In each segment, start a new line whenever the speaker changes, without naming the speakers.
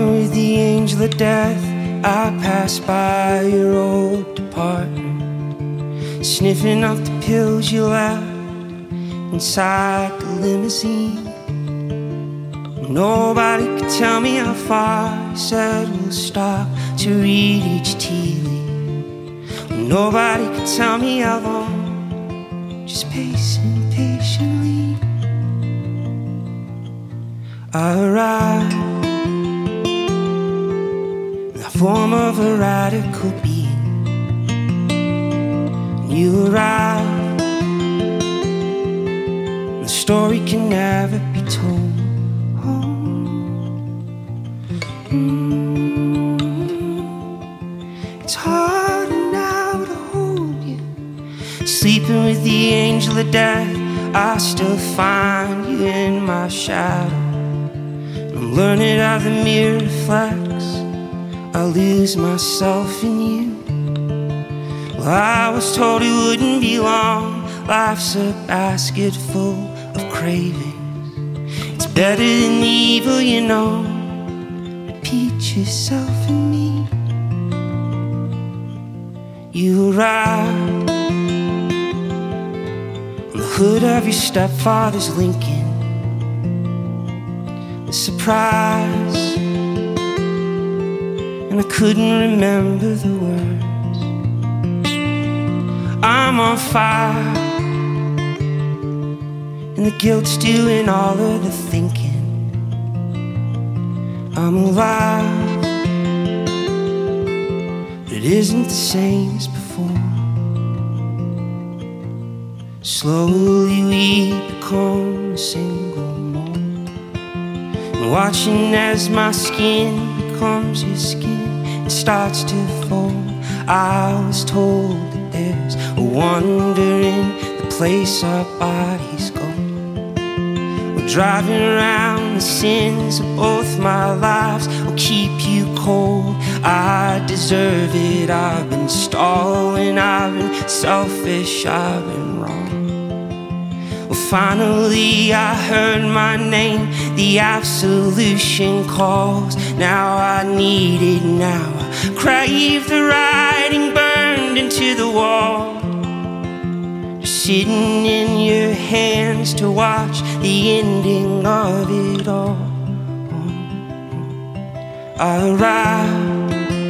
Sleeping with the angel of death, I pass by your old apartment, sniffing up the pills you left inside the limousine. Nobody could tell me how far you said we'll stop to read each tea leaf. Nobody could tell me how long, just pacing patiently. I arrived in the form of a radical being. You arrived, and the story can never be told. It's harder now to hold you. Sleeping with the angel of death, I still find you in my shadow. I'm learning how the mirror reflects, I lose myself in you. Well, I was told it wouldn't be long, life's a basket full of cravings. It's better than the evil you know, repeat yourself in me. You arrived on the hood of your stepfather's Lincoln, the surprise, and I couldn't remember the words. I'm on fire, and the guilt's doing all of the thinking. I'm alive, but it isn't the same as before. Slowly we become a single mold, and watching as my skin becomes your skin and starts to fold. I was told that there's a wonder in the place our bodies go. Driving around, the sins of both my lives will keep you cold. I deserve it, I've been stalling, I've been selfish, I've been wrong. Well, finally I heard my name, the absolution calls. Now I need it, now I crave the writing burned into the wall. Sitting in your hands to watch the ending of it all. I arrived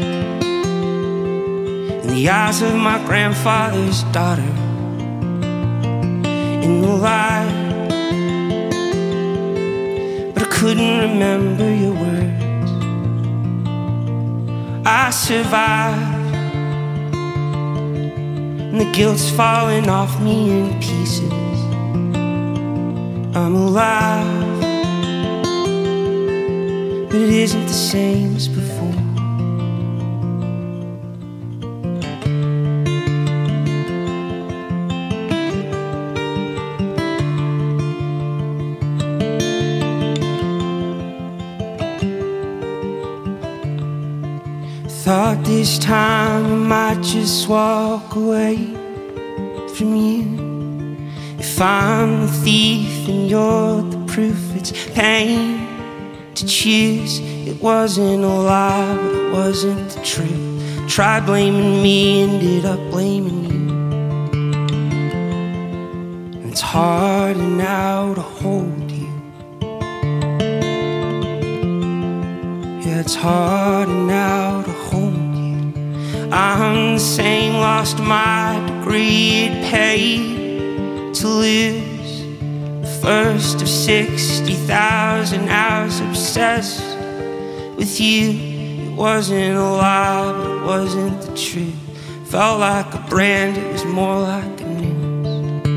in the eyes of my grandfather's daughter, in the light, but I couldn't remember your words. I survived, and the guilt's falling off me in pieces. I'm alive, but it isn't the same as before. Thought this time I might just walk away from you. If I'm the thief and you're the proof, it's pain to choose. It wasn't a lie, but it wasn't the truth. Tried blaming me, ended up blaming you. And it's harder now to hold you. Yeah, it's harder now to hold you. I'm the same, lost my degree, it paid to lose the first of 60,000 hours obsessed with you. It wasn't a lie, but it wasn't the truth. Felt like a brand, it was more like a noose.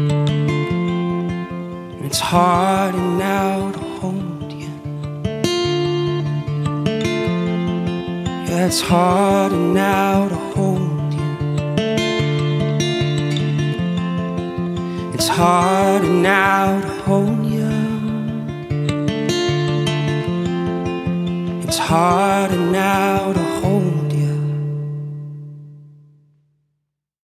And it's harder now to hold you. Yeah, it's harder now to hold you. It's harder now to hold you. It's harder now to